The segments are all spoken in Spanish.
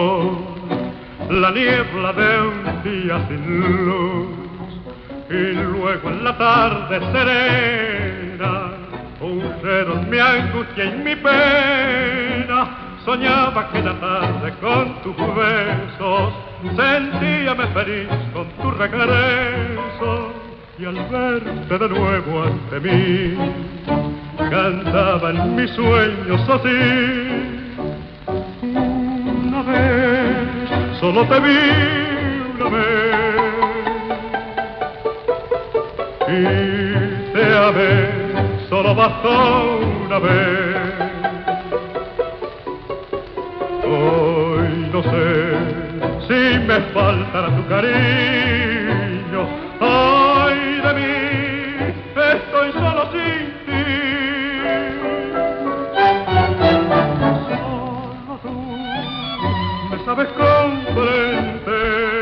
amor, la niebla de un día sin luz, y luego en la tarde serena, huyeron mi angustia y mi pena. Soñaba aquella tarde con tus besos, sentíame feliz con tu regreso, y al verte de nuevo ante mí, cantaba en mis sueños así. Una vez, solo te vi una vez, y te amé, solo bastó una vez. Hoy no sé si me faltará tu cariño. Ay de mí, estoy solo sin ti. Solo tú me sabes comprender.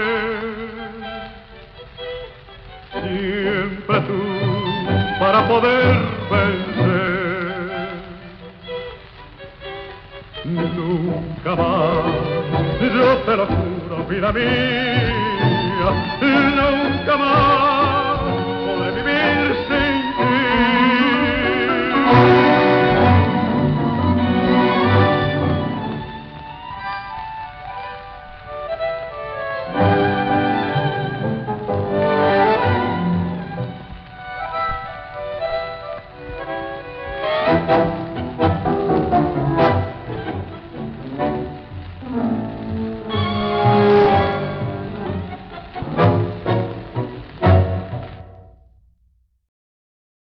Siempre tú para poder vencer. Nunca más, yo te lo juro, vida mía, nunca más.